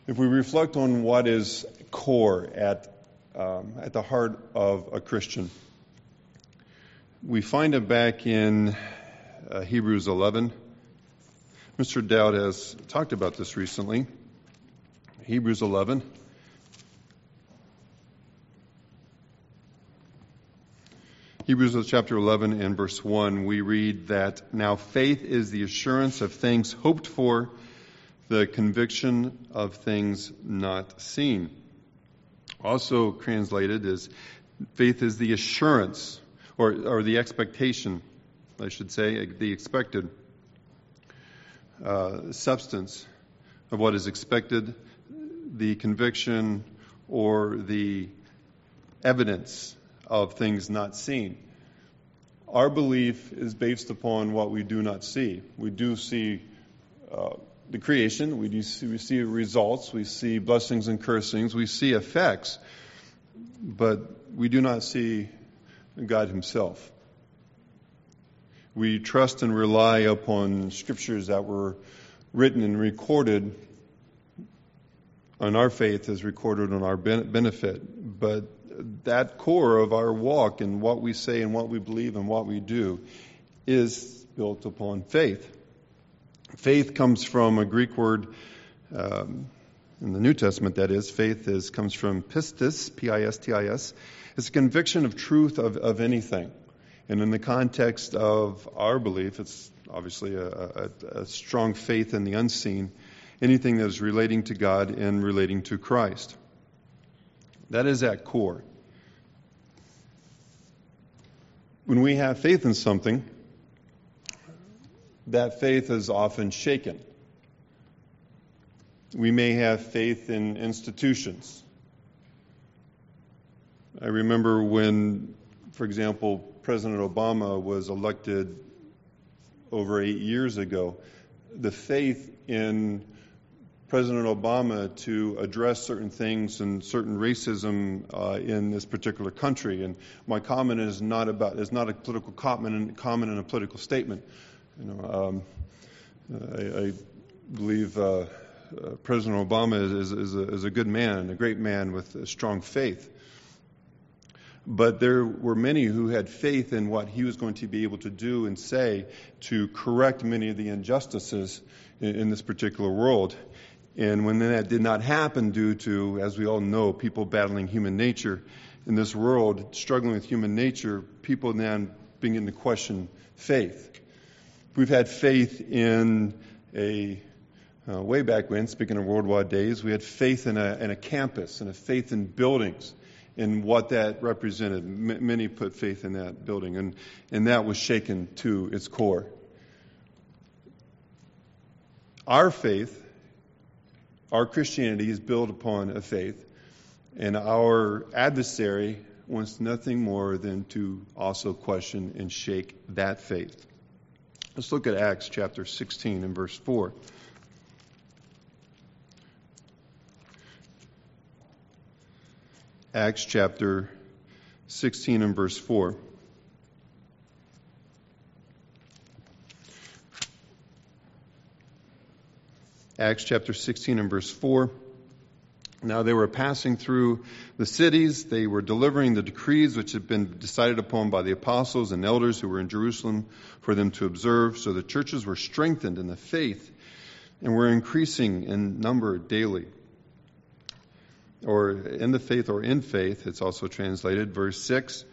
If we reflect on what is core at the heart of a Christian, we find it back in Hebrews 11. Mr. Dowd has talked about this recently. Hebrews 11. Hebrews chapter 11 and verse 1, we read that, "Now faith is the assurance of things hoped for, the conviction of things not seen." Also translated as, faith is the assurance, or the expectation, I should say, the expected substance of what is expected, the conviction or the evidence of things not seen. Our belief is based upon what we do not see. We do see the creation, we see results, we see blessings and cursings, we see effects, but we do not see God Himself. We trust and rely upon scriptures that were written and recorded, and our faith is recorded on our benefit. But that core of our walk and what we say and what we believe and what we do is built upon faith. Faith comes from a Greek word in the New Testament, that is. Faith comes from pistis, P-I-S-T-I-S. It's a conviction of truth of anything. And in the context of our belief, it's obviously a strong faith in the unseen, anything that is relating to God and relating to Christ. That is at core. When we have faith in something, that faith is often shaken. We may have faith in institutions. I remember when, for example, President Obama was elected over 8 years ago, the faith in President Obama to address certain things and certain racism in this particular country. And my comment is not a political comment and a political statement. I believe President Obama is a good man, a great man with a strong faith. But there were many who had faith in what he was going to be able to do and say to correct many of the injustices in this particular world. And when that did not happen due to, as we all know, people battling human nature in this world, struggling with human nature, people then begin to question faith. We've had faith in way back when, speaking of World War days, we had faith in a campus and a faith in buildings and what that represented. Many put faith in that building, and that was shaken to its core. Our faith, our Christianity is built upon a faith, and our adversary wants nothing more than to also question and shake that faith. Let's look at Acts chapter 16 and verse 4. Acts chapter 16 and verse 4. Acts chapter 16 and verse 4. Now they were passing through the cities. They were delivering the decrees which had been decided upon by the apostles and elders who were in Jerusalem for them to observe. So the churches were strengthened in the faith and were increasing in number daily. Or in the faith or in faith, it's also translated. Verse 6,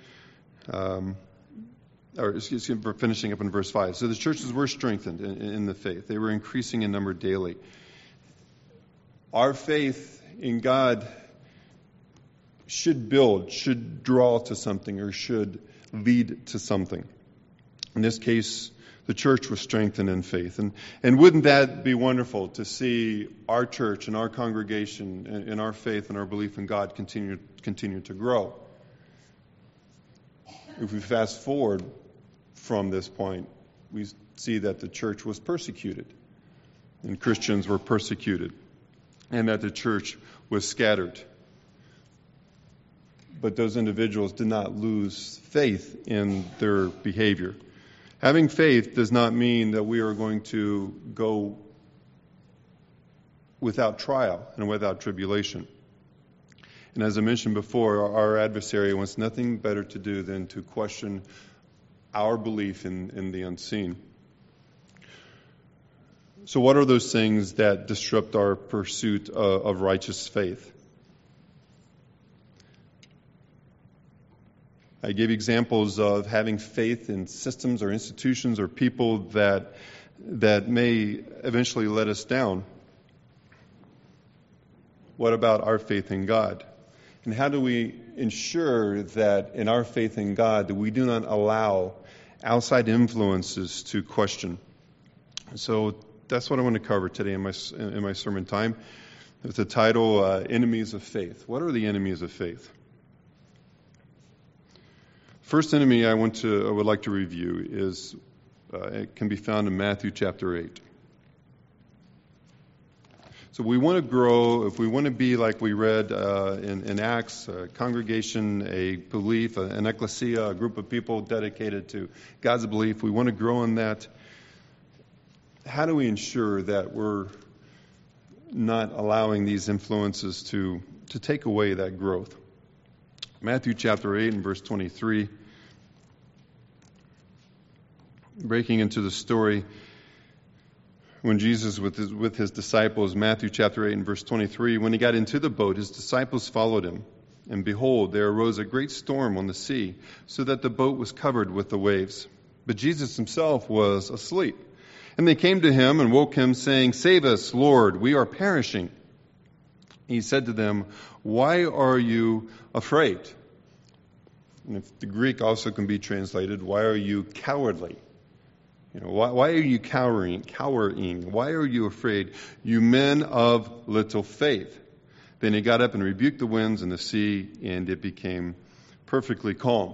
finishing up in verse 5. So the churches were strengthened in the faith. They were increasing in number daily. Our faith in God should draw to something, or should lead to something. In this case, the church was strengthened in faith. And wouldn't that be wonderful to see our church and our congregation and our faith and our belief in God continue to grow? If we fast forward from this point, we see that the church was persecuted, and Christians were persecuted, and that the church was scattered. But those individuals did not lose faith in their behavior. Having faith does not mean that we are going to go without trial and without tribulation. And as I mentioned before, our adversary wants nothing better to do than to question our belief in the unseen. So what are those things that disrupt our pursuit of righteous faith? I gave examples of having faith in systems or institutions or people that may eventually let us down. What about our faith in God? And how do we ensure that in our faith in God that we do not allow outside influences to question? So that's what I want to cover today in my sermon time. With the title, Enemies of Faith. What are the enemies of faith? First enemy I would like to review is, it can be found in Matthew chapter 8. So we want to grow, if we want to be like we read in Acts, a congregation, a belief, an ecclesia, a group of people dedicated to God's belief, we want to grow in that. How do we ensure that we're not allowing these influences to take away that growth? Matthew chapter 8 and verse 23, breaking into the story when Jesus with his disciples, Matthew chapter 8 and verse 23, when he got into the boat, his disciples followed him. And behold, there arose a great storm on the sea, so that the boat was covered with the waves. But Jesus himself was asleep. And they came to him and woke him, saying, "Save us, Lord, we are perishing." He said to them, "Why are you afraid?" And if the Greek also can be translated, "Why are you cowardly?" Why are you cowering? Why are you afraid, you men of little faith? Then he got up and rebuked the winds and the sea, and it became perfectly calm.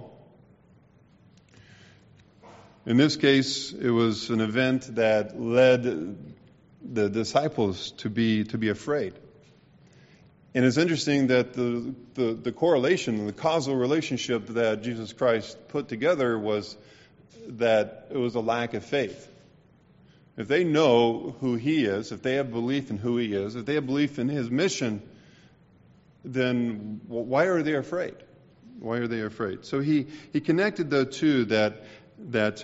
In this case, it was an event that led the disciples to be afraid. And it's interesting that the correlation, the causal relationship that Jesus Christ put together was that it was a lack of faith. If they know who he is, if they have belief in who he is, if they have belief in his mission, then why are they afraid? Why are they afraid? So he connected the two, that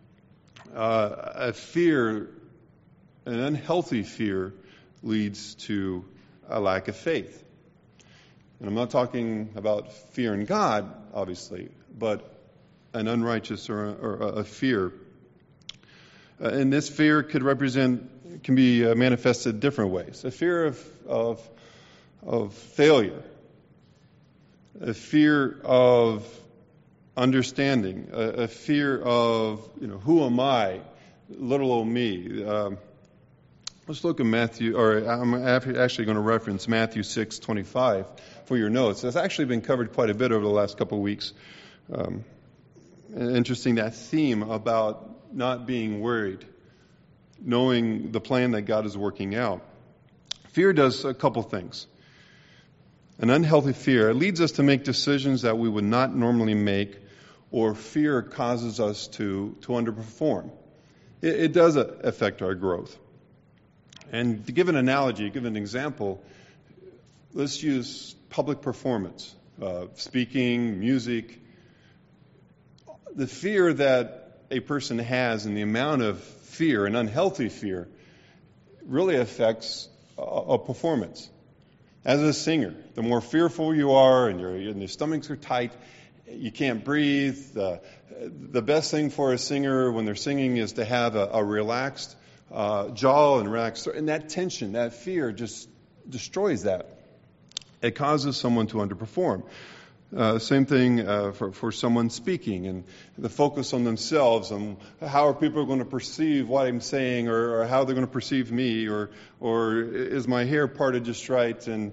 a fear, an unhealthy fear, leads to a lack of faith. And I'm not talking about fear in God, obviously, but an unrighteous or a fear. And this fear can be manifested different ways. A fear of failure, a fear of understanding, a fear of, who am I, little old me. Let's look at Matthew, or I'm actually going to reference Matthew 6:25 for your notes. It's actually been covered quite a bit over the last couple of weeks. Interesting, that theme about not being worried, knowing the plan that God is working out. Fear does a couple things. An unhealthy fear, it leads us to make decisions that we would not normally make, or fear causes us to underperform. It does affect our growth. And to give an analogy, give an example, let's use public performance, speaking, music. The fear that a person has and the amount of fear, an unhealthy fear, really affects a performance. As a singer, the more fearful you are and your stomachs are tight, you can't breathe. The best thing for a singer when they're singing is to have a relaxed jaw and relaxed, and that tension, that fear just destroys that. It causes someone to underperform. Same thing for someone speaking, and the focus on themselves, and how are people going to perceive what I'm saying, or how they're going to perceive me, or is my hair parted just right, and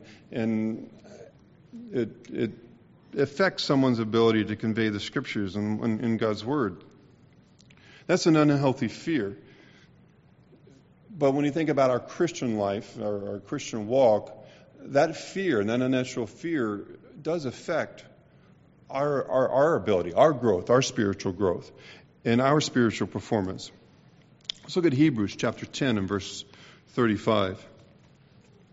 it affects someone's ability to convey the scriptures in God's word. That's an unhealthy fear. But when you think about our Christian life, our Christian walk, that fear, that unnatural fear, does affect our ability, our growth, our spiritual growth, and our spiritual performance. Let's look at Hebrews chapter 10 and verse 35.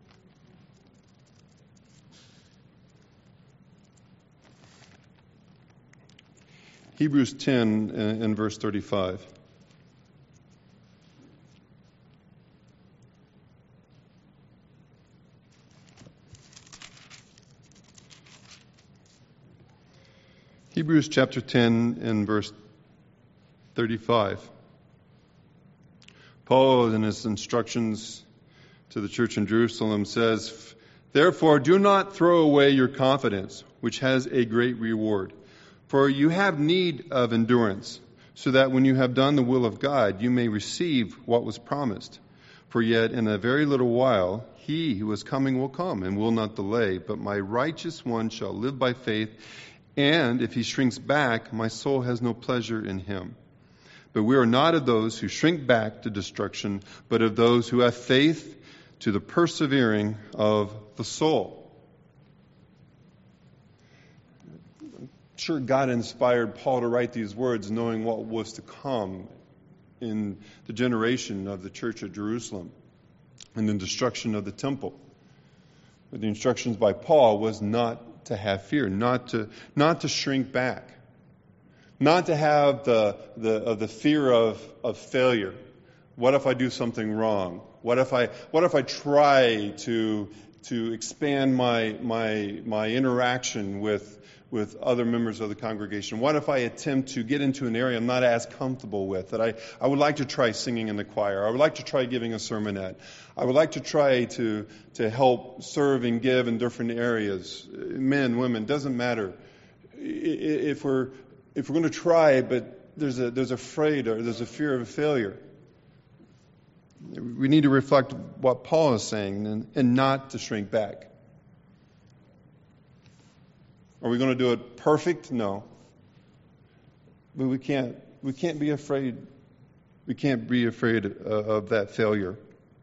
Hebrews 10 and verse 35. Hebrews chapter 10 and verse 35. Paul, in his instructions to the church in Jerusalem, says, "Therefore do not throw away your confidence, which has a great reward. For you have need of endurance, so that when you have done the will of God, you may receive what was promised. For yet in a very little while he who is coming will come and will not delay, but my righteous one shall live by faith. And if he shrinks back, my soul has no pleasure in him. But we are not of those who shrink back to destruction, but of those who have faith to the persevering of the soul." I'm sure God inspired Paul to write these words knowing what was to come in the generation of the church of Jerusalem and the destruction of the temple. But the instructions by Paul was not to have fear, not to shrink back, not to have the fear of failure. What if I do something wrong? What if I try to expand my interaction with other members of the congregation? What if I attempt to get into an area I'm not as comfortable with? That I would like to try singing in the choir. I would like to try giving a sermonette. I would like to try to help serve and give in different areas. Men, women, doesn't matter. If we're going to try, but there's a fear of failure. We need to reflect what Paul is saying and not to shrink back. Are we going to do it perfect? No. But we can't be afraid. We can't be afraid of that failure.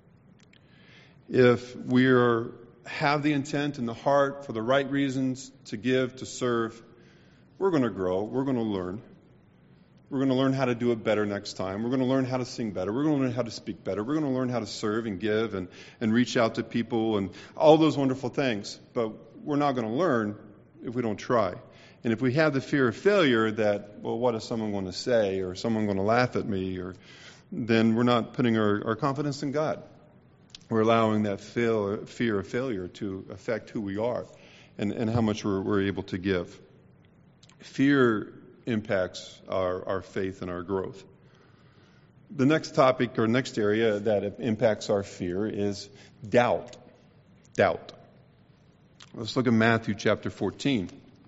If we have the intent and the heart for the right reasons to give, to serve, we're going to grow. We're going to learn. We're going to learn how to do it better next time. We're going to learn how to sing better. We're going to learn how to speak better. We're going to learn how to serve and give and reach out to people and all those wonderful things. But we're not going to learn if we don't try. And if we have the fear of failure that, well, what is someone going to say, or someone going to laugh at me, then we're not putting our confidence in God. We're allowing that fear of failure to affect who we are and how much we're able to give. Fear impacts our faith and our growth. The next topic or next area that impacts our fear is doubt. Doubt. Let's look at Matthew chapter 14.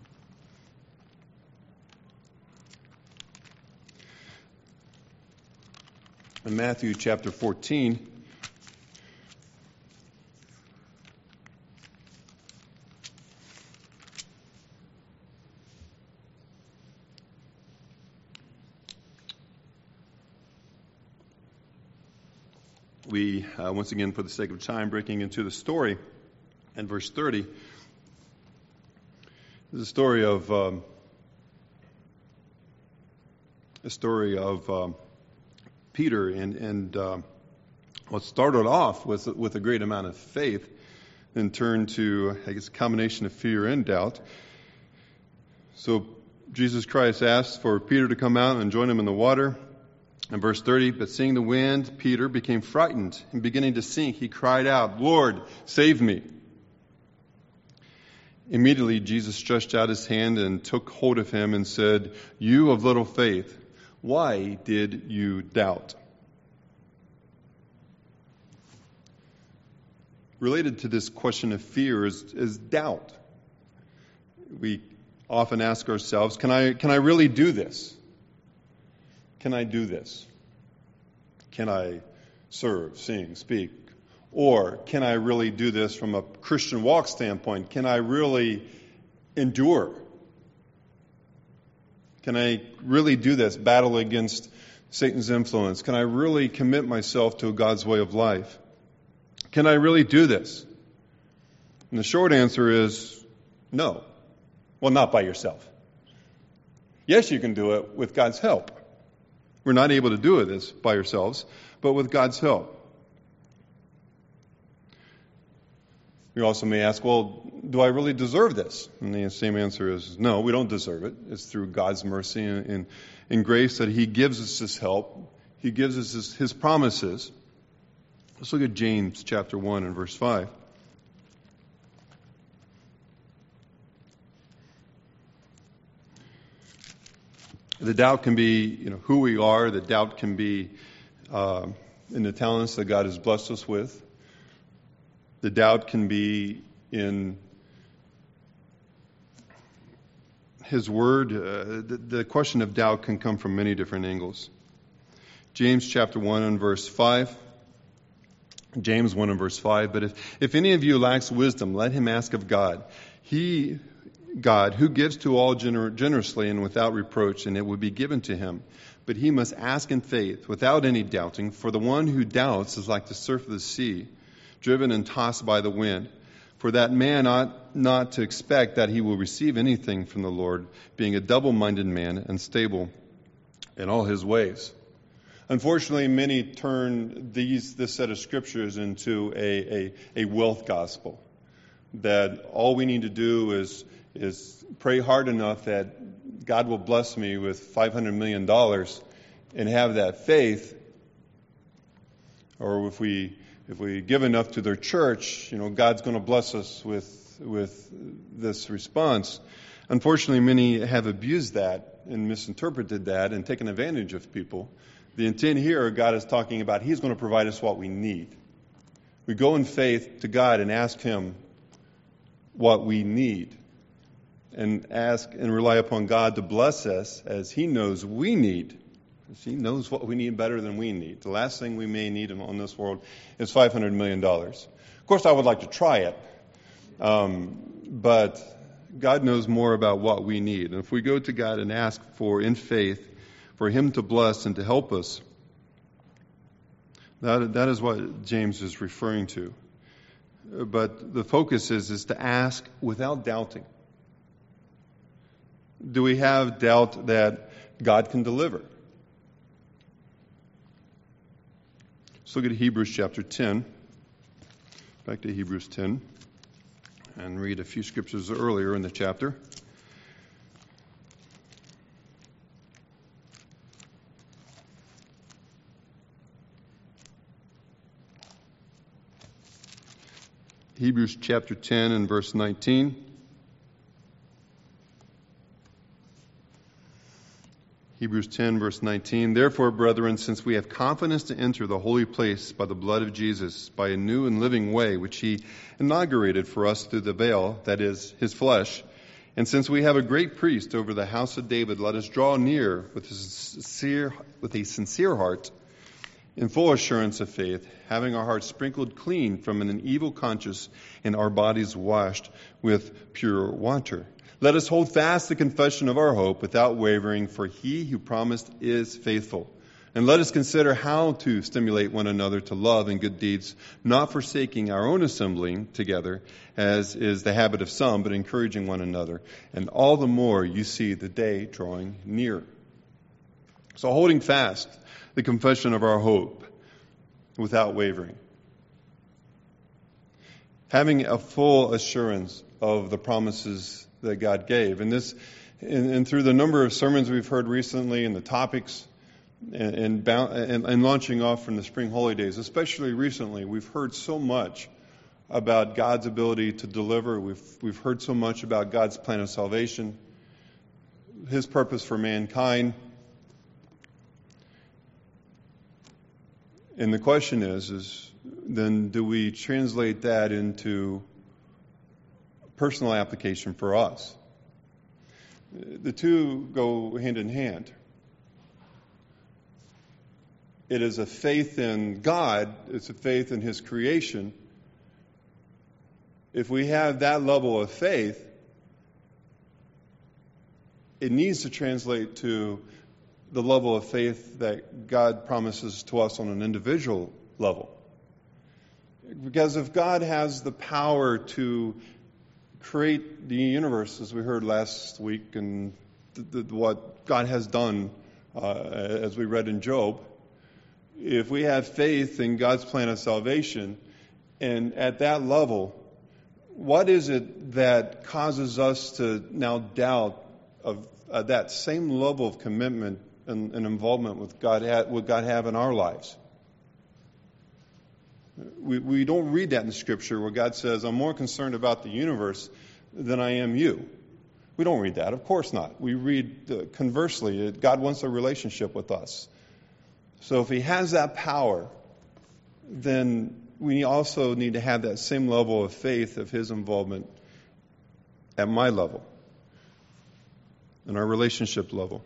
In Matthew chapter 14, we, once again, for the sake of time, breaking into the story, in verse 30, is a story of Peter, and what started off with a great amount of faith, then turned to, I guess, a combination of fear and doubt. So Jesus Christ asked for Peter to come out and join him in the water. In verse 30, but seeing the wind, Peter became frightened, and beginning to sink, he cried out, "Lord, save me." Immediately Jesus stretched out his hand and took hold of him and said, "You of little faith, why did you doubt?" Related to this question of fear is doubt. We often ask ourselves, can I really do this? Can I do this? Can I serve, sing, speak? Or can I really do this from a Christian walk standpoint? Can I really endure? Can I really do this, battle against Satan's influence? Can I really commit myself to God's way of life? Can I really do this? And the short answer is no. Well, not by yourself. Yes, you can do it with God's help. We're not able to do this by ourselves, but with God's help. We also may ask, well, do I really deserve this? And the same answer is no, we don't deserve it. It's through God's mercy and grace that He gives us this help. He gives us His promises. Let's look at James chapter 1 and verse 5. The doubt can be, who we are. The doubt can be in the talents that God has blessed us with. The doubt can be in His Word. The question of doubt can come from many different angles. James chapter 1 and verse 5. James 1 and verse 5. But if any of you lacks wisdom, let him ask of God. God, who gives to all generously and without reproach, and it will be given to him. But he must ask in faith, without any doubting, for the one who doubts is like the surf of the sea, driven and tossed by the wind. For that man ought not to expect that he will receive anything from the Lord, being a double-minded man and stable in all his ways. Unfortunately, many turn this set of scriptures into a wealth gospel, that all we need to do is pray hard enough that God will bless me with $500 million and have that faith. Or if we give enough to their church, God's going to bless us with this response. Unfortunately, many have abused that and misinterpreted that and taken advantage of people. The intent here, God is talking about He's going to provide us what we need. We go in faith to God and ask Him what we need, and ask and rely upon God to bless us as He knows we need. He knows what we need better than we need. The last thing we may need on this world is $500 million. Of course, I would like to try it, but God knows more about what we need. And if we go to God and ask in faith, for Him to bless and to help us, that is what James is referring to. But the focus is to ask without doubting. Do we have doubt that God can deliver? Let's look at Hebrews chapter 10. Back to Hebrews 10 and read a few scriptures earlier in the chapter. Hebrews chapter 10 and verse 19. Hebrews 10, verse 19. Therefore, brethren, since we have confidence to enter the holy place by the blood of Jesus, by a new and living way, which He inaugurated for us through the veil, that is, His flesh, and since we have a great priest over the house of David, let us draw near with a sincere heart, in full assurance of faith, having our hearts sprinkled clean from an evil conscience and our bodies washed with pure water. Let us hold fast the confession of our hope without wavering, for He who promised is faithful. And let us consider how to stimulate one another to love and good deeds, not forsaking our own assembling together, as is the habit of some, but encouraging one another. And all the more you see the day drawing near. So holding fast the confession of our hope without wavering. Having a full assurance of the promises that God gave. And through the number of sermons we've heard recently and the topics and launching off from the spring holidays, especially recently, we've heard so much about God's ability to deliver. We've heard so much about God's plan of salvation, His purpose for mankind. And the question is then do we translate that into personal application for us? The two go hand in hand. It is a faith in God. It's a faith in His creation. If we have that level of faith, it needs to translate to the level of faith that God promises to us on an individual level. Because if God has the power to create the universe, as we heard last week, and what God has done, as we read in Job, if we have faith in God's plan of salvation, and at that level, What is it that causes us to now doubt of that same level of commitment and involvement with God, would God have in our lives? We don't read that in the Scripture where God says, I'm more concerned about the universe than I am you. We don't read that. Of course not. We read conversely, God wants a relationship with us. So if He has that power, then we also need to have that same level of faith of His involvement at my level, in our relationship level.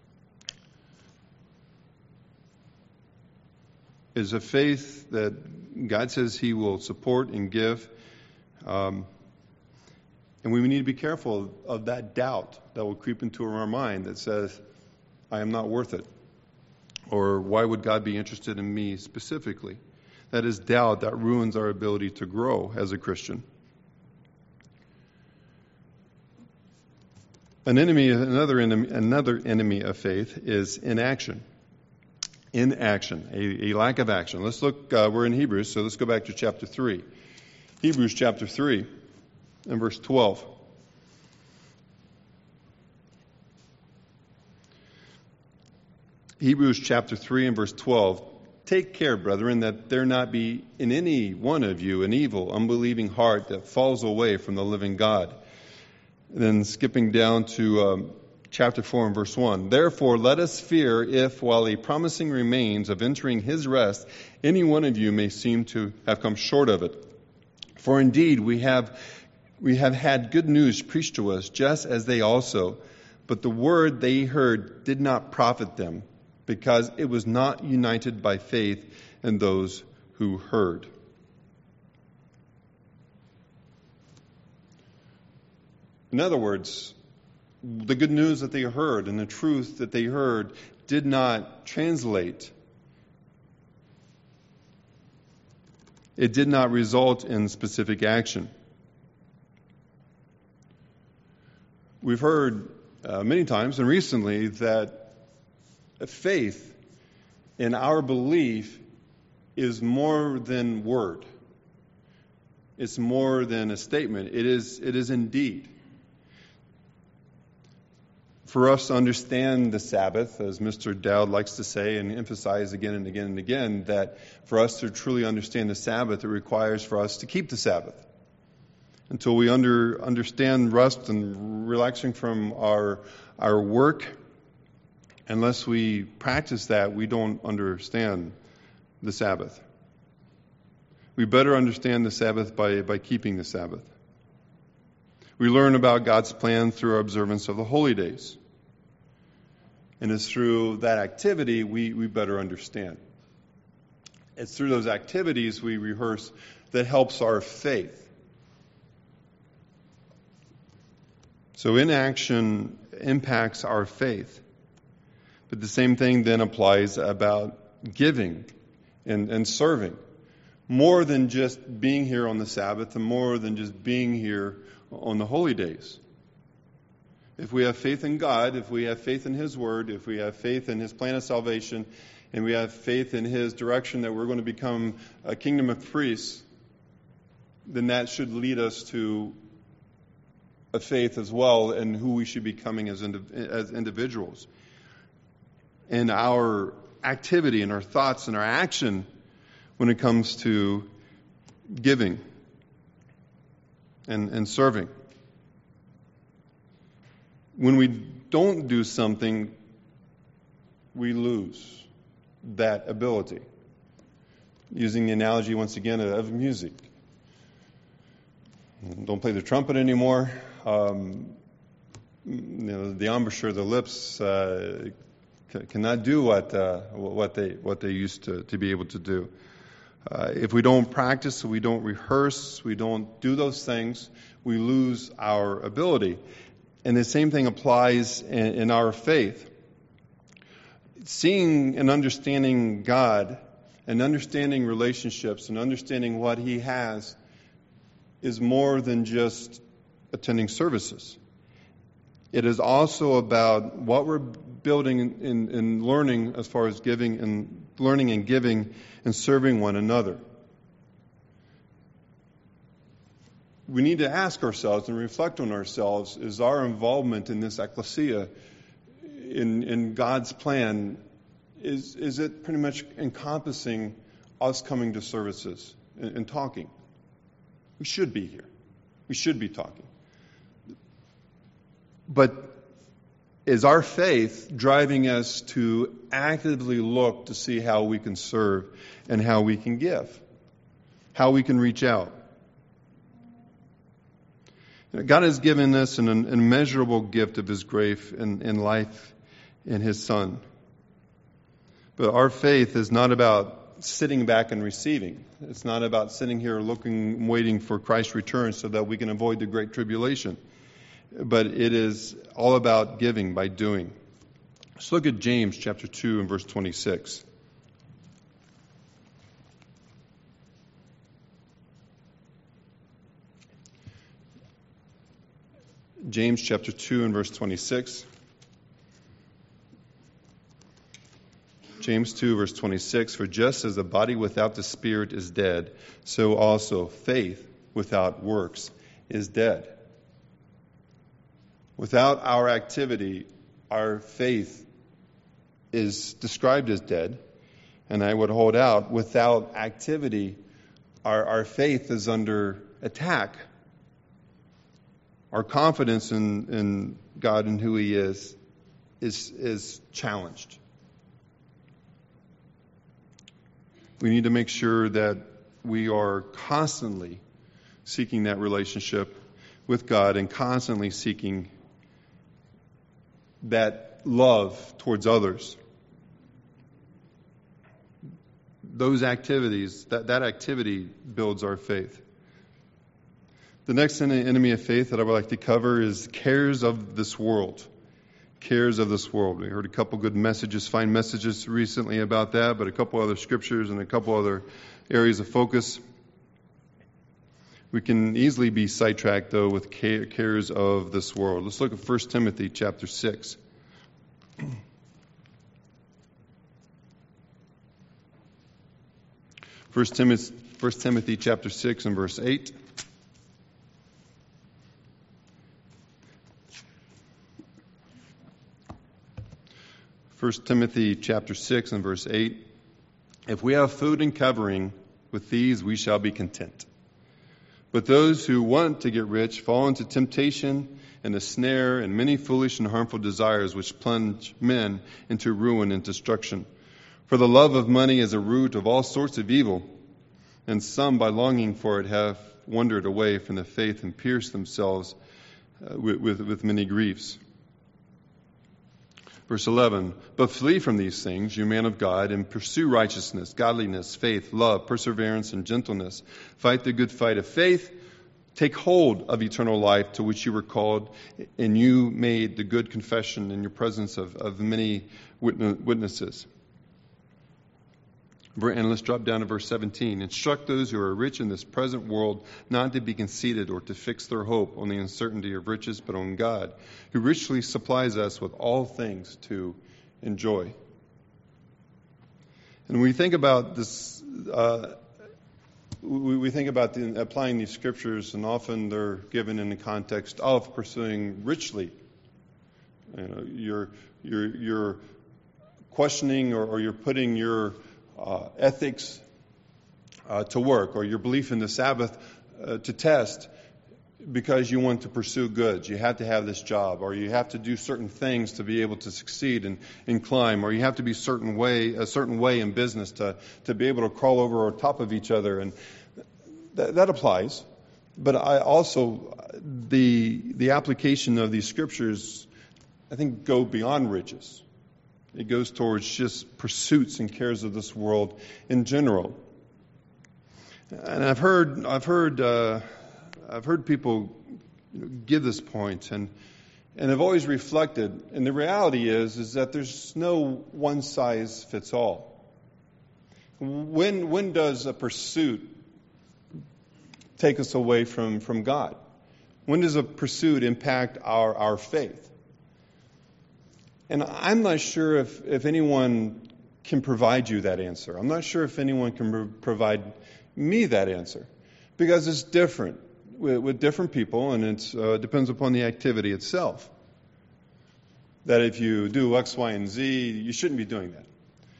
Is a faith that God says He will support and give. And we need to be careful of that doubt that will creep into our mind that says, I am not worth it. Or why would God be interested in me specifically? That is doubt that ruins our ability to grow as a Christian. Another enemy of faith is inaction. Inaction, a lack of action. Let's look, we're in Hebrews, so let's go back to chapter 3. Hebrews chapter 3 and verse 12. Hebrews chapter 3 and verse 12. Take care, brethren, that there not be in any one of you an evil, unbelieving heart that falls away from the living God. And then skipping down to chapter 4 and verse 1. Therefore, let us fear if, while a promising remains of entering His rest, any one of you may seem to have come short of it. For indeed, we have had good news preached to us, just as they also. But the word they heard did not profit them, because it was not united by faith in those who heard. In other words, the good news that they heard and the truth that they heard did not translate. It did not result in specific action. We've heard many times and recently that faith in our belief is more than word. It's more than a statement. It is indeed. For us to understand the Sabbath, as Mr. Dowd likes to say and emphasize again and again and again, that for us to truly understand the Sabbath, it requires for us to keep the Sabbath. Until we understand rest and relaxing from our work, unless we practice that, we don't understand the Sabbath. We better understand the Sabbath by keeping the Sabbath. We learn about God's plan through our observance of the holy days. And it's through that activity we better understand. It's through those activities we rehearse that helps our faith. So inaction impacts our faith. But the same thing then applies about giving and serving. More than just being here on the Sabbath and more than just being here on the holy days. If we have faith in God, if we have faith in His Word, if we have faith in His plan of salvation, and we have faith in His direction that we're going to become a kingdom of priests, then that should lead us to a faith as well in who we should be becoming as individuals. And our activity and our thoughts and our action when it comes to giving and serving. When we don't do something, we lose that ability. Using the analogy once again of music. Don't play the trumpet anymore. The embouchure, the lips cannot do what they used to be able to do. If we don't practice, we don't rehearse, we don't do those things, we lose our ability. And the same thing applies in our faith. Seeing and understanding God and understanding relationships and understanding what He has is more than just attending services. It is also about what we're building and learning as far as giving and learning and giving and serving one another. we need to ask ourselves and reflect on ourselves, is our involvement in this ecclesia, in God's plan, is it pretty much encompassing us coming to services and talking? We should be here. We should be talking. But is our faith driving us to actively look to see how we can serve and how we can give, how we can reach out? God has given us an immeasurable gift of His grace and life in His Son. But our faith is not about sitting back and receiving. It's not about sitting here looking, waiting for Christ's return so that we can avoid the great tribulation. But it is all about giving by doing. Let's look at James chapter 2 and verse 26. James chapter 2 and verse 26. James 2 verse 26, for just as the body without the spirit is dead, so also faith without works is dead. Without our activity, our faith is described as dead. And I would hold out, without activity, our faith is under attack. Our confidence in God and who He is challenged. We need to make sure that we are constantly seeking that relationship with God and constantly seeking that love towards others. Those activities, that activity builds our faith. The next enemy of faith that I would like to cover is cares of this world. Cares of this world. We heard a couple good messages, fine messages recently about that, but a couple other scriptures and a couple other areas of focus. We can easily be sidetracked, though, with cares of this world. Let's look at 1 Timothy chapter 6. 1 Timothy chapter 6 and verse 8. First Timothy chapter 6 and verse 8. If we have food and covering, with these we shall be content. But those who want to get rich fall into temptation and a snare and many foolish and harmful desires which plunge men into ruin and destruction. For the love of money is a root of all sorts of evil, and some by longing for it have wandered away from the faith and pierced themselves with many griefs. Verse 11, but flee from these things, you man of God, and pursue righteousness, godliness, faith, love, perseverance, and gentleness. Fight the good fight of faith. Take hold of eternal life to which you were called, and you made the good confession in your presence of many witnesses. And let's drop down to verse 17. Instruct those who are rich in this present world not to be conceited or to fix their hope on the uncertainty of riches, but on God, who richly supplies us with all things to enjoy. And when we think about this, we think about applying these scriptures, and often they're given in the context of pursuing richly. You know, you're questioning or you're putting your ethics to work, or your belief in the Sabbath to test, because you want to pursue goods. You have to have this job, or you have to do certain things to be able to succeed and climb, or you have to be a certain way in business to be able to crawl over on top of each other, and that applies. But I also the application of these scriptures, I think, go beyond riches. It goes towards just pursuits and cares of this world in general. And I've heard people give this point, and I've always reflected. And the reality is that there's no one size fits all. When does a pursuit take us away from God? When does a pursuit impact our faith? And I'm not sure if anyone can provide you that answer. I'm not sure if anyone can provide me that answer, because it's different. with different people, and it depends upon the activity itself. That if you do X, Y, and Z, you shouldn't be doing that.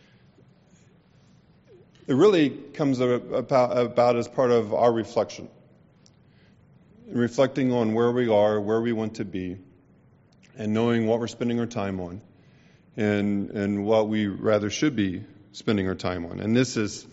It really comes about as part of our reflection. Reflecting on where we are, where we want to be, and knowing what we're spending our time on, and what we rather should be spending our time on. And this is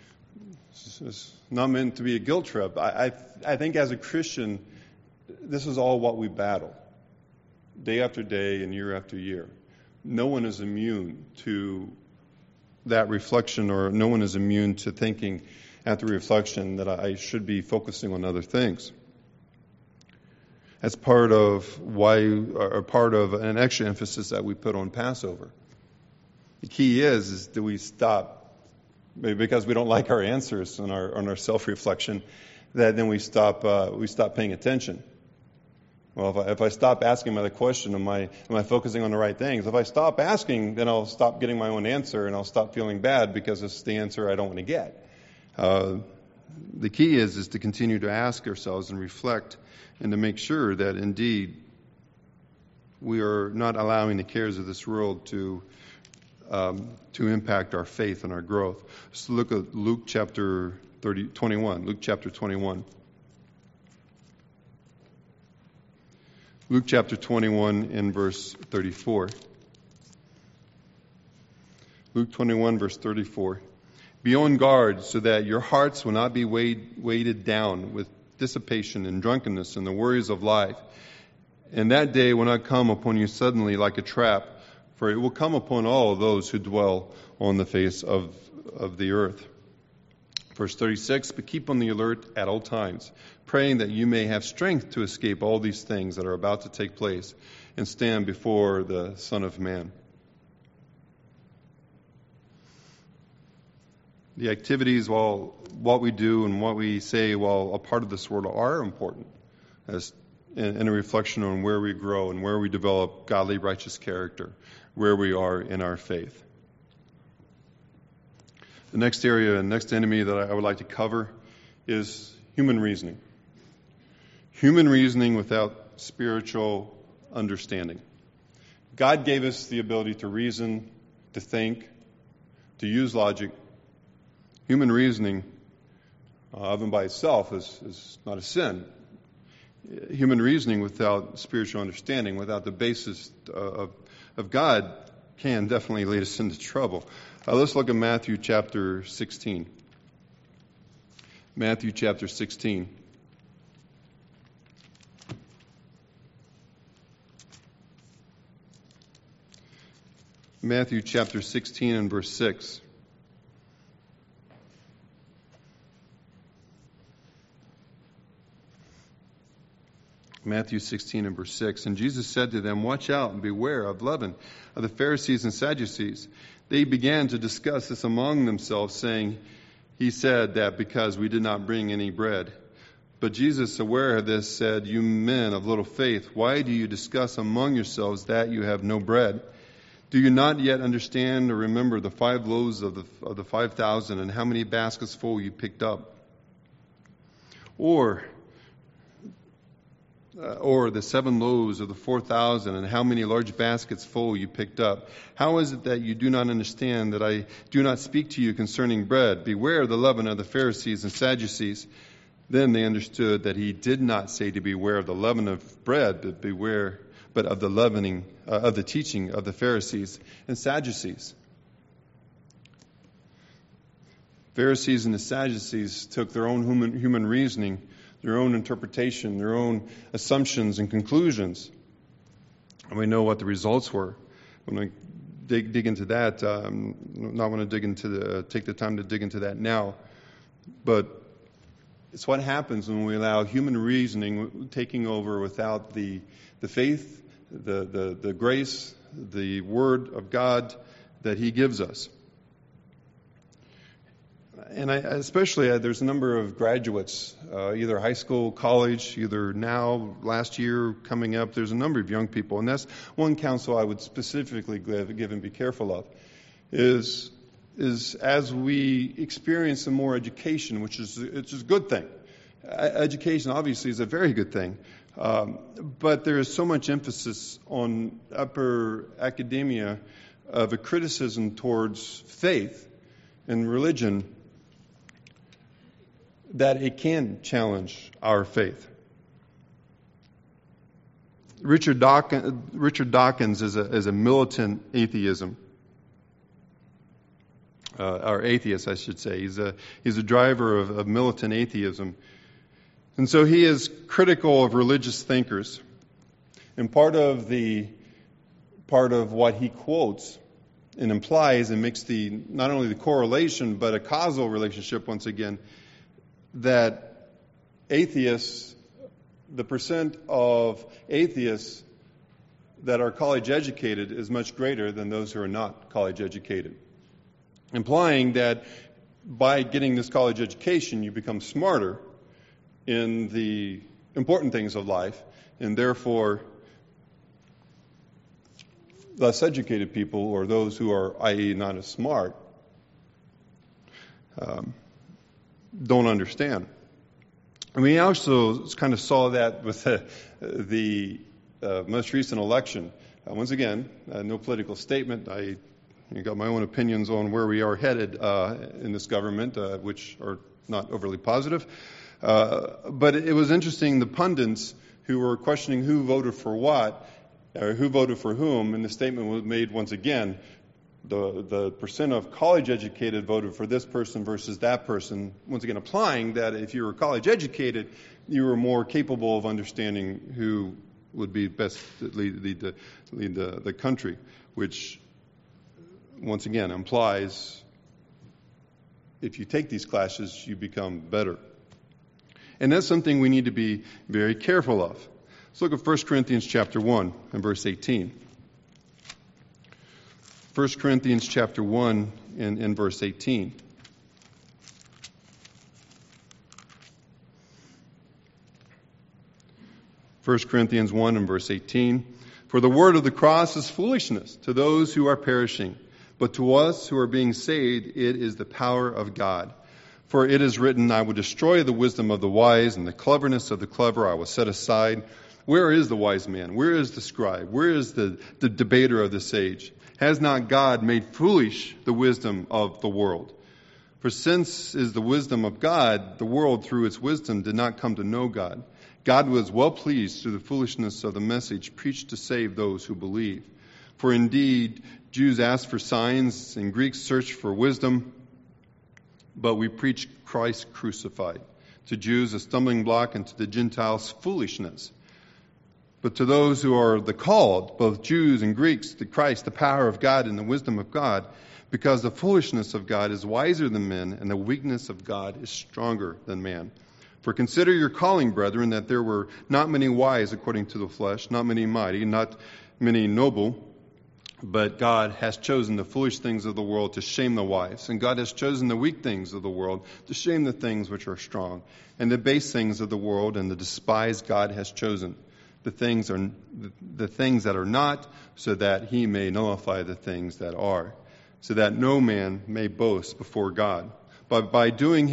not meant to be a guilt trip. I think as a Christian, this is all what we battle, day after day and year after year. No one is immune to that reflection, or no one is immune to thinking after reflection that I should be focusing on other things. That's part of an extra emphasis that we put on Passover. The key is do we stop, maybe because we don't like our answers on our self-reflection, that then we stop paying attention. Well, if I stop asking the question, am I focusing on the right things? If I stop asking, then I'll stop getting my own answer, and I'll stop feeling bad because it's the answer I don't want to get. The key is to continue to ask ourselves and reflect, and to make sure that indeed we are not allowing the cares of this world to impact our faith and our growth. Let's look at Luke chapter 21. Luke chapter 21. Luke chapter 21 and verse 34. Luke 21 verse 34. Be on guard so that your hearts will not be weighted down with dissipation and drunkenness and the worries of life. And that day will not come upon you suddenly like a trap, for it will come upon all those who dwell on the face of the earth. Verse 36, but keep on the alert at all times, praying that you may have strength to escape all these things that are about to take place and stand before the Son of Man. The activities, while what we do and what we say while a part of this world, are important as in a reflection on where we grow and where we develop godly, righteous character, where we are in our faith. The next area and next enemy that I would like to cover is human reasoning. Human reasoning without spiritual understanding. God gave us the ability to reason, to think, to use logic. Human reasoning, of and by itself, is not a sin. Human reasoning without spiritual understanding, without the basis of God, can definitely lead us into trouble. Let's look at Matthew chapter 16. Matthew chapter 16. Matthew chapter 16 and verse 6. Matthew 16 and verse 6. And Jesus said to them, watch out and beware of leaven of the Pharisees and Sadducees. They began to discuss this among themselves, saying, he said that because we did not bring any bread. But Jesus, aware of this, said, you men of little faith, why do you discuss among yourselves that you have no bread? Do you not yet understand or remember the 5 loaves of the 5,000 and how many baskets full you picked up? Or the 7 loaves of the 4,000 and how many large baskets full you picked up? How is it that you do not understand that I do not speak to you concerning bread? Beware of the leaven of the Pharisees and Sadducees. Then they understood that he did not say to beware of the leaven of bread, but of the leavening of the teaching of the Pharisees and Sadducees. Pharisees and the Sadducees took their own human reasoning, their own interpretation, their own assumptions and conclusions. And we know what the results were. When we dig into that, I'm not going to take the time to dig into that now. But it's what happens when we allow human reasoning taking over without the faith, the grace, the Word of God that He gives us. And especially, there's a number of graduates, either high school, college, either now, last year, coming up. There's a number of young people. And that's one counsel I would specifically give and be careful of, is as we experience some more education, which is a good thing. Education, obviously, is a very good thing. But there is so much emphasis on upper academia of a criticism towards faith and religion that it can challenge our faith. Richard Dawkins is a militant atheism. Or atheist, I should say. He's a driver of militant atheism. And so he is critical of religious thinkers. And part of what he quotes and implies and makes not only the correlation but a causal relationship once again, that atheists, the percent of atheists that are college educated is much greater than those who are not college educated. Implying that by getting this college education, you become smarter in the important things of life, and therefore less educated people, or those who are, i.e., not as smart, don't understand. And we also kind of saw that with the most recent election. Once again, no political statement. I got my own opinions on where we are headed in this government, which are not overly positive. But it was interesting, the pundits who were questioning who voted for what, or who voted for whom, and the statement was made once again, the percent of college educated voted for this person versus that person, once again applying that if you were college educated, you were more capable of understanding who would be best to lead the country, which once again implies if you take these classes, you become better. And that's something we need to be very careful of. Let's look at 1 Corinthians chapter 1 and verse 18. 1 Corinthians chapter 1 and verse 18. First Corinthians 1 and verse 18. For the word of the cross is foolishness to those who are perishing, but to us who are being saved, it is the power of God. For it is written, I will destroy the wisdom of the wise, and the cleverness of the clever I will set aside. Where is the wise man? Where is the scribe? Where is the debater of this age? Has not God made foolish the wisdom of the world? For since is the wisdom of God, the world through its wisdom did not come to know God. God was well pleased through the foolishness of the message preached to save those who believe. For indeed, Jews ask for signs and Greeks search for wisdom, but we preach Christ crucified. To Jews a stumbling block, and to the Gentiles foolishness. But to those who are the called, both Jews and Greeks, to Christ, the power of God and the wisdom of God, because the foolishness of God is wiser than men, and the weakness of God is stronger than man. For consider your calling, brethren, that there were not many wise according to the flesh, not many mighty, not many noble, but God has chosen the foolish things of the world to shame the wise. And God has chosen the weak things of the world to shame the things which are strong. And the base things of the world and the despised God has chosen. The things that are not, so that he may nullify the things that are, so that no man may boast before God. But by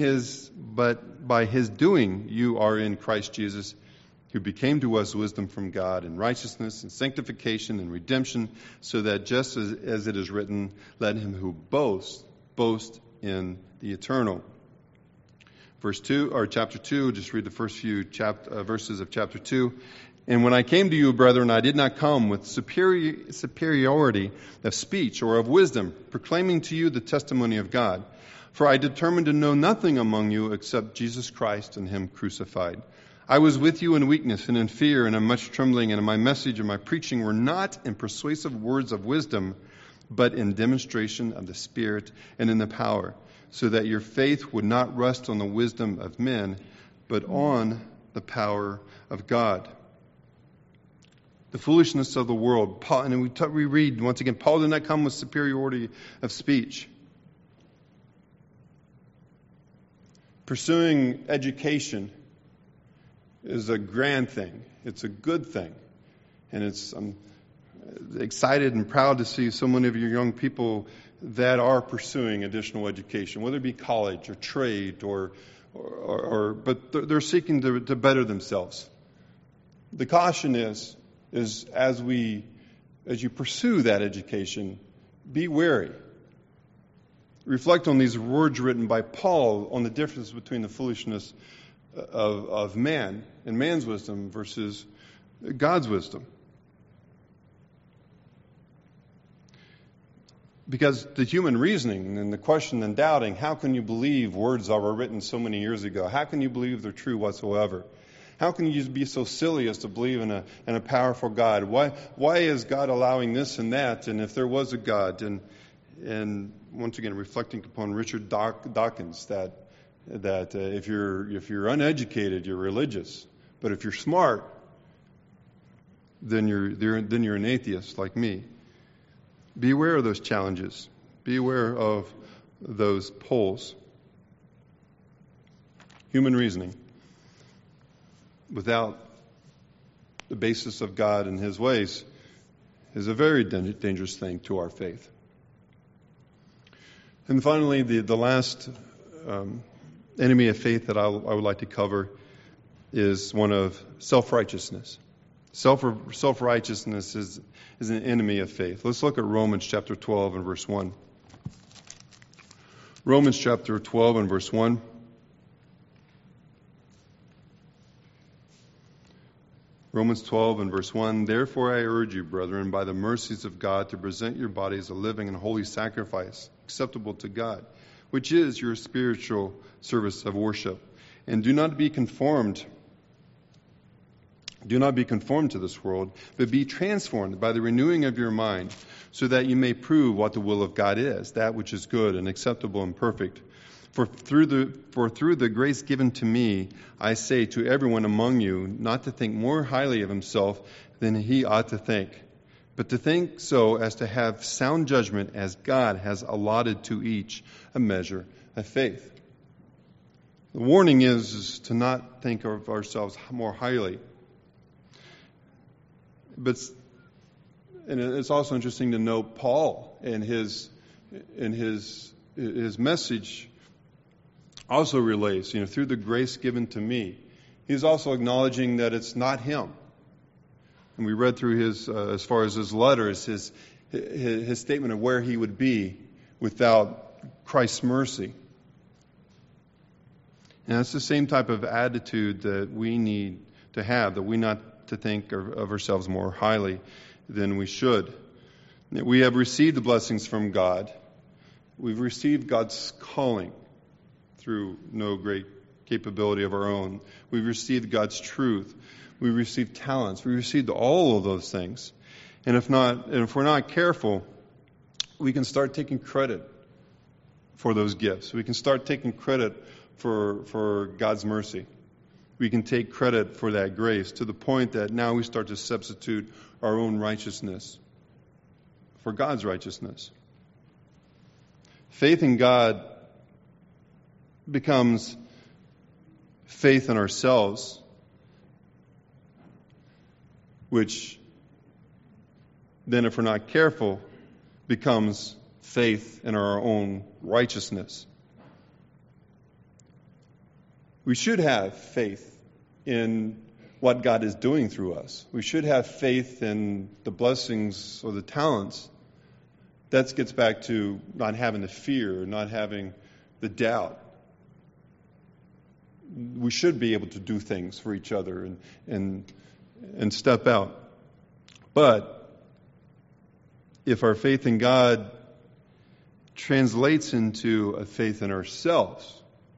his doing you are in Christ Jesus, who became to us wisdom from God, and righteousness and sanctification and redemption, so that just as it is written, let him who boasts boast in the eternal. Verse 2, or chapter 2, just read the first few verses of chapter 2. And when I came to you, brethren, I did not come with superiority of speech or of wisdom, proclaiming to you the testimony of God. For I determined to know nothing among you except Jesus Christ and him crucified. I was with you in weakness and in fear and in much trembling, and in my message and my preaching were not in persuasive words of wisdom, but in demonstration of the Spirit and in the power, so that your faith would not rest on the wisdom of men, but on the power of God. The foolishness of the world. Paul, and we read, once again, Paul did not come with superiority of speech. Pursuing education is a grand thing. It's a good thing. And I'm excited and proud to see so many of you young people that are pursuing additional education, whether it be college or trade or but they're seeking to better themselves. The caution is as you pursue that education, be wary. Reflect on these words written by Paul on the difference between the foolishness of man and man's wisdom versus God's wisdom. Because the human reasoning and the question and doubting, how can you believe words that were written so many years ago? How can you believe they're true whatsoever? How can you be so silly as to believe in a powerful God? Why is God allowing this and that? And if there was a God, and once again reflecting upon Richard Dawkins, that if you're uneducated, you're religious, but if you're smart, then you're an atheist like me. Beware of those challenges. Beware of those poles. Human reasoning, without the basis of God and His ways, is a very dangerous thing to our faith. And finally, the last enemy of faith that I would like to cover is one of self-righteousness. Self-righteousness is an enemy of faith. Let's look at Romans chapter 12 and verse 1. Romans chapter 12 and verse 1. Romans 12 and verse 1, therefore I urge you, brethren, by the mercies of God, to present your bodies a living and holy sacrifice, acceptable to God, which is your spiritual service of worship. And do not be conformed to this world, but be transformed by the renewing of your mind, so that you may prove what the will of God is, that which is good and acceptable and perfect. For through the grace given to me, I say to everyone among you, not to think more highly of himself than he ought to think, but to think so as to have sound judgment, as God has allotted to each a measure of faith. The warning is to not think of ourselves more highly. And it's also interesting to note Paul in his message also relates, through the grace given to me. He's also acknowledging that it's not him. And we read through his, as far as his letters, his statement of where he would be without Christ's mercy. And that's the same type of attitude that we need to have, that we not to think of ourselves more highly than we should. We have received the blessings from God. We've received God's calling through no great capability of our own. We've received God's truth. We've received talents. We've received all of those things. And if we're not careful, we can start taking credit for those gifts. We can start taking credit for God's mercy. We can take credit for that grace to the point that now we start to substitute our own righteousness for God's righteousness. Faith in God becomes faith in ourselves, which then, if we're not careful, becomes faith in our own righteousness. We should have faith in what God is doing through us. We should have faith in the blessings or the talents. That gets back to not having the fear, not having the doubt. We should be able to do things for each other and step out. But if our faith in God translates into a faith in ourselves,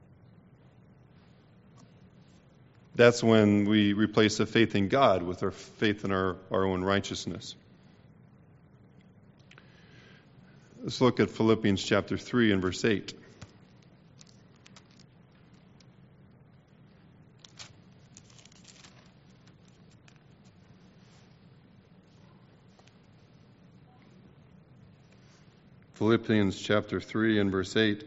that's when we replace the faith in God with our faith in our own righteousness. Let's look at Philippians chapter 3 and verse 8. Philippians chapter 3 and verse 8.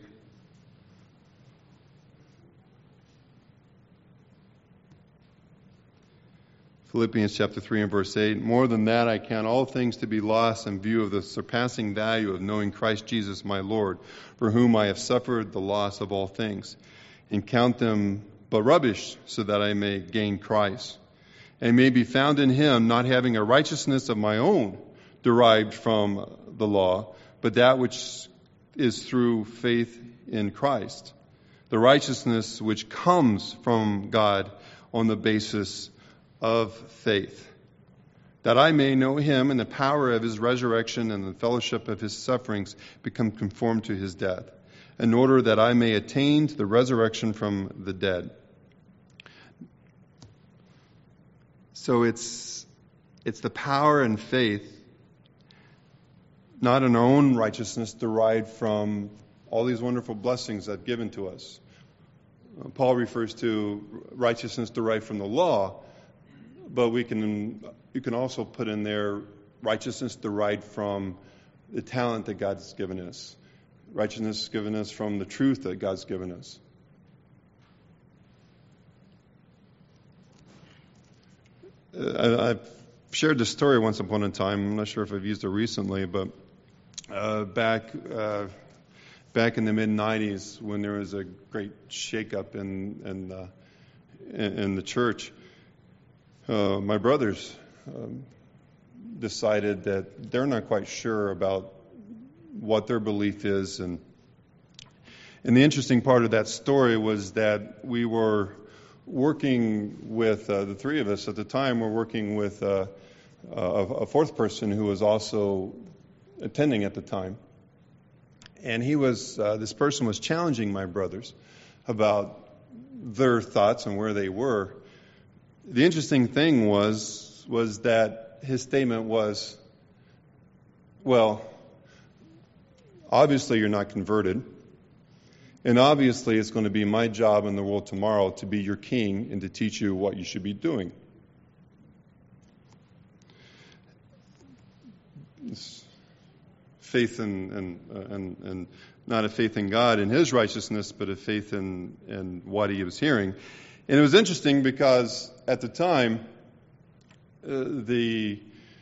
Philippians chapter 3 and verse 8. More than that, I count all things to be lost in view of the surpassing value of knowing Christ Jesus my Lord, for whom I have suffered the loss of all things, and count them but rubbish, so that I may gain Christ, and may be found in him, not having a righteousness of my own derived from the law, but that which is through faith in Christ, the righteousness which comes from God on the basis of faith, that I may know him and the power of his resurrection and the fellowship of his sufferings, become conformed to his death, in order that I may attain to the resurrection from the dead. So it's the power and faith, not in our own righteousness, derived from all these wonderful blessings that are given to us. Paul refers to righteousness derived from the law, but you can also put in there righteousness derived from the talent that God's given us. Righteousness given us from the truth that God's given us. I've shared this story once upon a time. I'm not sure if I've used it recently, but back in the mid-'90s, when there was a great shakeup in the church, my brothers decided that they're not quite sure about what their belief is, and the interesting part of that story was that we were working with the three of us at the time. We're working with a fourth person who was also attending at the time, and this person was challenging my brothers about their thoughts and where they were. The interesting thing was that his statement was, well, obviously you're not converted, and obviously it's going to be my job in the world tomorrow to be your king and to teach you what you should be doing. It's faith and not a faith in God and his righteousness, but a faith in what he was hearing. And it was interesting because at the time, the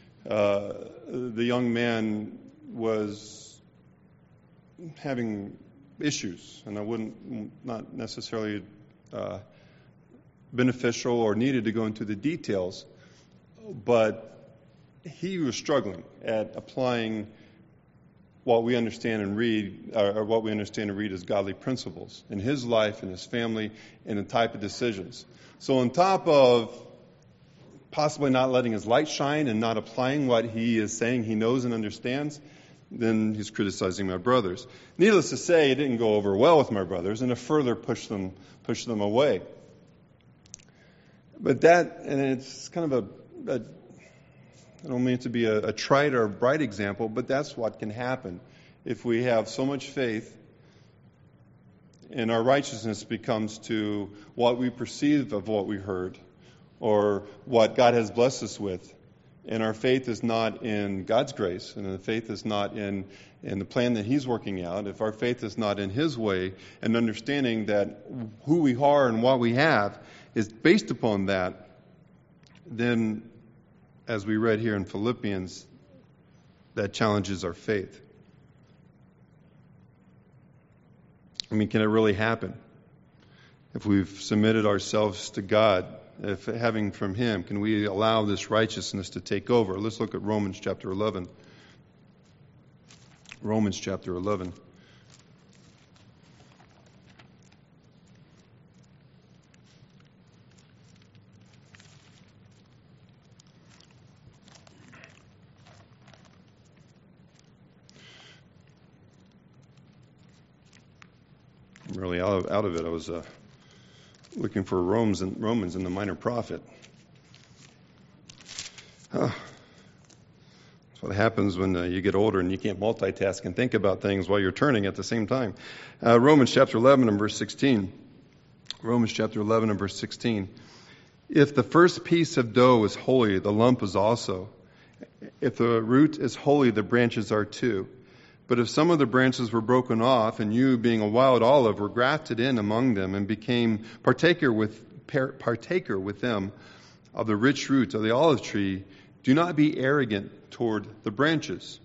young man was having issues, and not necessarily beneficial or needed to go into the details, but he was struggling at applying what we understand and read, or what we understand and read as godly principles in his life and his family and the type of decisions. So on top of possibly not letting his light shine and not applying what he is saying he knows and understands, then he's criticizing my brothers. Needless to say, it didn't go over well with my brothers, and it further pushed them away. But and it's kind of I don't mean it to be a trite or a bright example, but that's what can happen if we have so much faith and our righteousness becomes to what we perceive of what we heard or what God has blessed us with. And our faith is not in God's grace, and the faith is not in the plan that he's working out. If our faith is not in his way and understanding that who we are and what we have is based upon that, then as we read here in Philippians, that challenges our faith. I mean, can it really happen? If we've submitted ourselves to God, if having from him, can we allow this righteousness to take over? Let's look at Romans chapter 11. Romans chapter 11. I'm really out of it. I was looking for Romans in the Minor Prophet. That's what happens when you get older and you can't multitask and think about things while you're turning at the same time. Romans chapter 11 and verse 16. Romans chapter 11 and verse 16. If the first piece of dough is holy, the lump is also. If the root is holy, the branches are too. But if some of the branches were broken off, and you, being a wild olive, were grafted in among them and became partaker with them of the rich root of the olive tree, do not be arrogant toward the branches.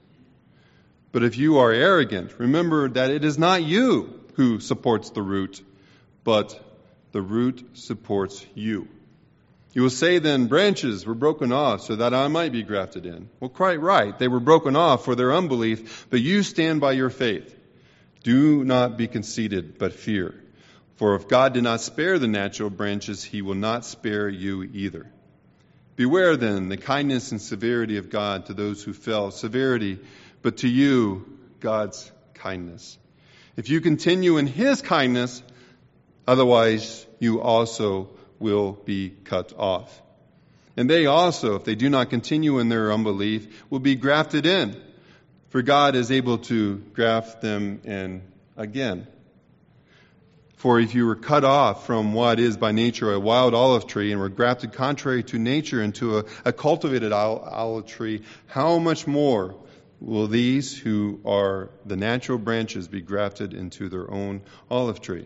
But if you are arrogant, remember that it is not you who supports the root, but the root supports you. You will say then, branches were broken off so that I might be grafted in. Well, quite right. They were broken off for their unbelief, but you stand by your faith. Do not be conceited, but fear. For if God did not spare the natural branches, he will not spare you either. Beware then the kindness and severity of God to those who fell. Severity, but to you, God's kindness. If you continue in his kindness, otherwise you also will be cut off. And they also, if they do not continue in their unbelief, will be grafted in. For God is able to graft them in again. For if you were cut off from what is by nature a wild olive tree and were grafted contrary to nature into a cultivated olive tree, how much more will these who are the natural branches be grafted into their own olive tree?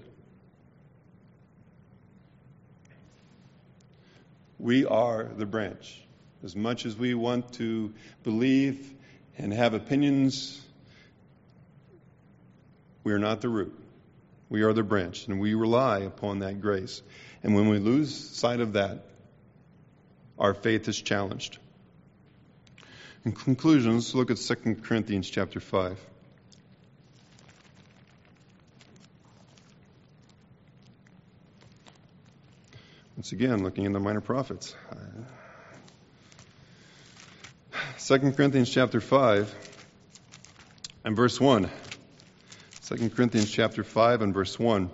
We are the branch. As much as we want to believe and have opinions, we are not the root. We are the branch, and we rely upon that grace. And when we lose sight of that, our faith is challenged. In conclusion, let's look at 2 Corinthians chapter 5. Once again, looking in the Minor Prophets. 2 Corinthians chapter 5 and verse 1. 2 Corinthians chapter 5 and verse 1.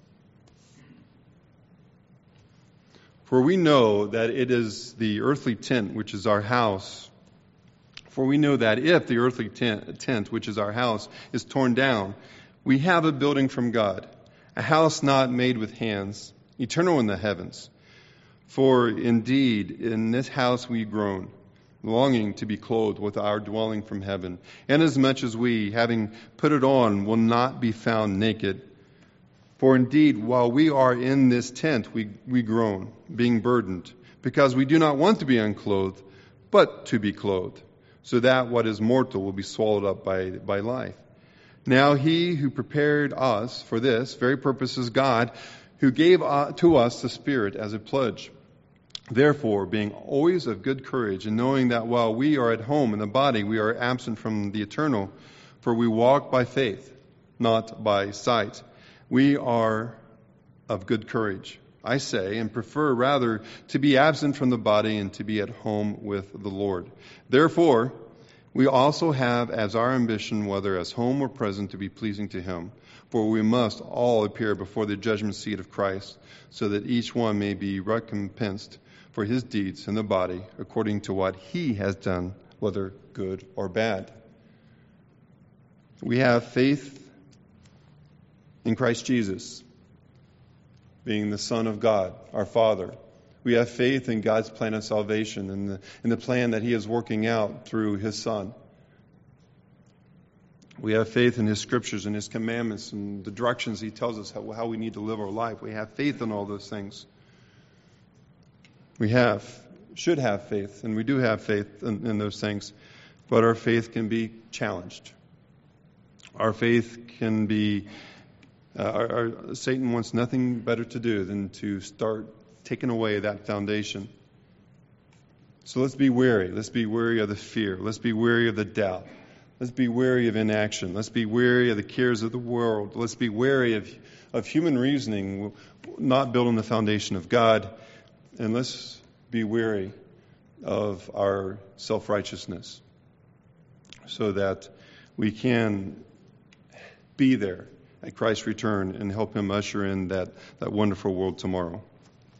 For we know that it is the earthly tent which is our house. For we know that if the earthly tent which is our house is torn down, we have a building from God, a house not made with hands, eternal in the heavens. For indeed, in this house we groan, longing to be clothed with our dwelling from heaven. Inasmuch as we, having put it on, will not be found naked. For indeed, while we are in this tent, we groan, being burdened, because we do not want to be unclothed, but to be clothed, so that what is mortal will be swallowed up by life. Now he who prepared us for this very purpose is God, who gave to us the Spirit as a pledge. Therefore, being always of good courage, and knowing that while we are at home in the body, we are absent from the eternal, for we walk by faith, not by sight. We are of good courage, I say, and prefer rather to be absent from the body and to be at home with the Lord. Therefore, we also have as our ambition, whether as home or present, to be pleasing to him. For we must all appear before the judgment seat of Christ, so that each one may be recompensed for his deeds in the body, according to what he has done, whether good or bad. We have faith in Christ Jesus, being the Son of God, our Father. We have faith in God's plan of salvation and in the plan that he is working out through his Son. We have faith in his scriptures and his commandments and the directions he tells us how we need to live our life. We have faith in all those things. We should have faith, and we do have faith in those things, but our faith can be challenged. Our faith can be, Satan wants nothing better to do than to start taking away that foundation. So let's be wary. Let's be wary of the fear. Let's be wary of the doubt. Let's be wary of inaction. Let's be wary of the cares of the world. Let's be wary of human reasoning, not built on the foundation of God. And let's be wary of our self-righteousness so that we can be there at Christ's return and help him usher in that wonderful world tomorrow.